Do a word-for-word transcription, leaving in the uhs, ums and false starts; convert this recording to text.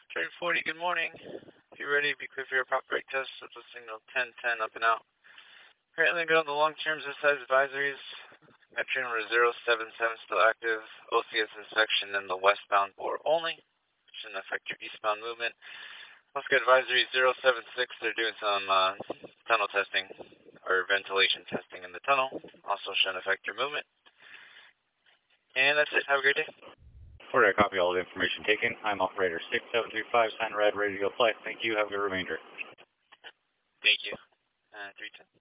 Trade forty, good morning. If you're ready, be clear for your prop brake test with the signal ten ten up and out. Currently go on the long-term exercise advisories. Metro number zero seven seven still active. O C S inspection in the westbound bore only. Shouldn't affect your eastbound movement. Oscar advisory zero seven six, they're doing some uh, tunnel testing or ventilation testing in the tunnel. Also shouldn't affect your movement. And that's it. Have a great day. Order, I copy all the information taken. I'm operator six seven three five, sign red, ready to go flight. Thank you. Have a good remainder. Thank you. Uh, three ten.